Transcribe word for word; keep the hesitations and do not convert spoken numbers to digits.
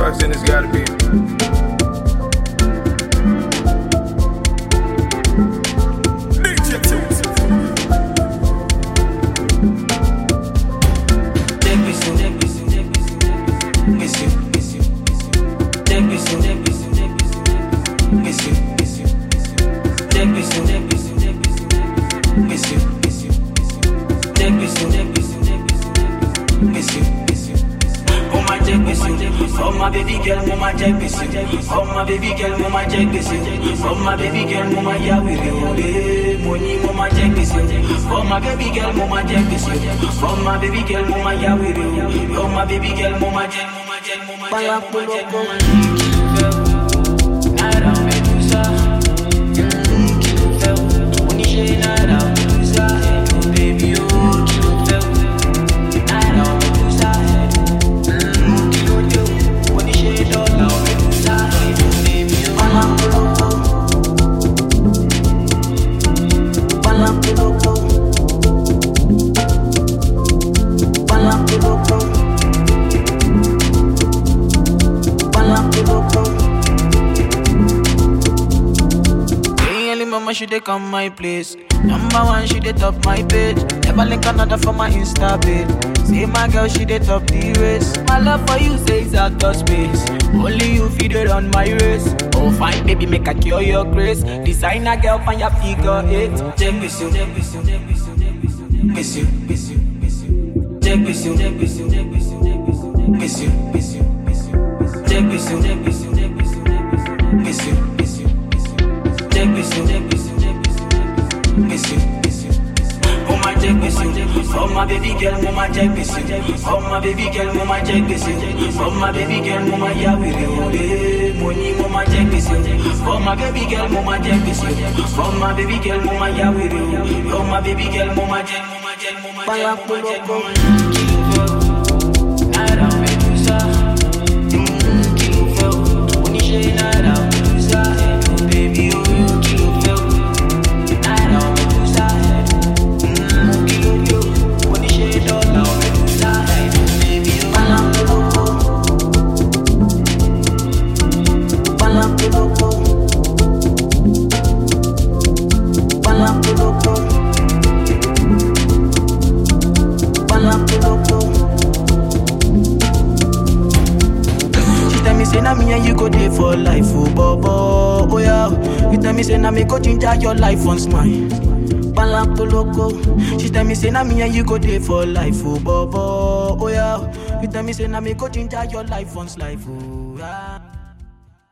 fucks, then it's gotta be. Oh my baby girl, mama check this. Oh my baby girl, mama check this. Oh my baby girl, mama ya we re money, mama check this. Oh my baby girl, mama check this. Oh my baby girl, mama ya we re. Oh my baby girl, mama check, mama check, mama check, mama check, mama check. Nada medusa, kilo fell. Money she nada medusa, baby oh kilo fell. Nada medusa, kilo yo. Money she dollar medusa, baby oh. Palapoloko, palapoloko, palapoloko, palapoloko. Mama, she dey come my place. Number one, she dey top my page. Never link another for my Insta page. Say my girl, she dey top the race. My love for you says out of space. Only you feed it on my race. Oh fine, baby, make a cure your grace. Designer girl, find your figure eight. Check this you, check this you, check this you, check this you, miss you, miss you, miss you. Check this you, check this you, check this you, check this you, miss you, miss you, miss you. Check this you, check this you, check this you, miss you, miss you. Check this you, check this you, check this you, miss you, miss you. Oh my check this you, oh my baby girl, mama check this you. Oh my baby girl, mama check this you. Oh my baby girl, mama ya we re money, mama check this you. Oh my baby girl, mama check this you. Oh my baby girl, mama ya we re. Oh my baby girl, mama check, mama check, mama check, mama check, mama check. Nada medusa, kilo fell. Money she nada medusa, baby oh. Say na me and you go there for life, oh bobo, oh yeah. You tell me say na me go ginger your life once mine. Palapoloko. She tell me say na me and you go there for life, oh bobo, oh yeah. You tell me say na me go ginger your life once life, oh yeah.